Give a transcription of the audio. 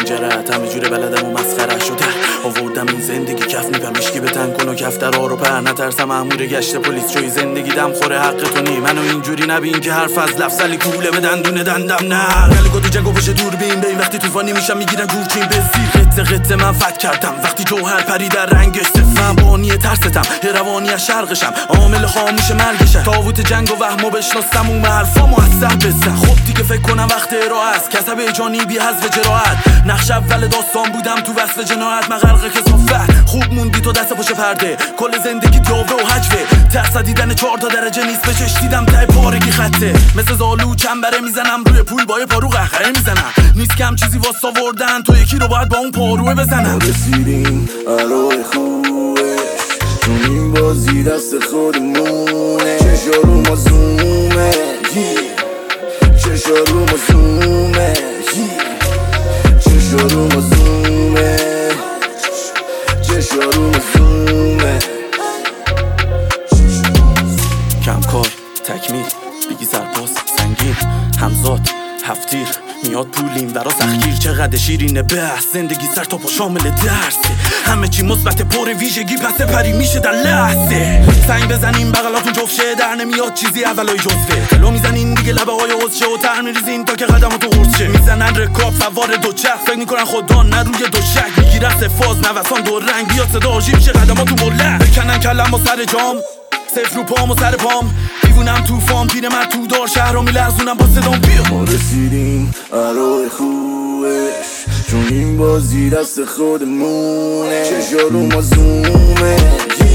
جرأت همه جوره بلدم و مسخره شده. آوردم این زندگی کف میپم اشکی به تن کن و کف در رو پر نترسم مأمور گشت پلیس چوی زندگی دم خوره حق تو نی منو اینجوری نبین که حرف از لفظلی کوله به دندونه دندم نه گلی گدو جنگو پشت دوربین بین وقتی طوفانی میشم میگیرن گورچین به زیر قطه من فت کردم وقتی جوهر پری در رنگش سفید من بانی ترستم روانی از شرقشم عامل خاموش مرگشم تابوت جنگ و وهمو بشناسم اون حرفامو از سر بزن خب دیگه فکر کنم وقت ارائه است کسب جانی بی حذف جراحت نقش اول داستان بودم تو وصف جنایت مغرق کسافت خوب موندی تو دست پشت پرده کل زندگی دیاوه و حجوه ترس دیدن 4 درجه نیست به چش دیدم ته پارگی خطه مثل زالو چنبره میزنم روی پول با یه پارو قهقه میزنم نیست کم چیزی واسه آوردن تو یکی رو باید با اون پاروه بزنم رسیدیم ارای خوبش چون این بازی دست خودمونه چشا رو ما زومه چشا رو ما زومه چشا رو ما زومه چشا رو ما زومه کم کار تکمیل بگی سرپاس سنگین همزاد هفتیر میاد پولیم برا سختگیر چقدر شیرینه بحث زندگی سر تا پا شامل درسه همه چی مثبت پر ویژگی پس پری میشه در لحظه سنگ بزنیم بغلاتون جفشه در نمیاد چیزی اولای جزوه تلو میزنین دیگه لبه های حوزشه و تر میریزین تا که قدماتو غرچه میزنن رکاب سوار دو چرخ فکر میکنن خدا نه روی دو شک میگیرن سفاز نوسان دو رنگ بیاد صدا آژی میشه قدماتو ملق بکنن کلم با سر جام صفر رو پام و سر پام دیوونم تو فام پیر من تو دار شهر رو میلرزونم با صدام بیا ما رسیدیم ارای خوبش چون این بازی دست خودمونه چشا رو ما زومه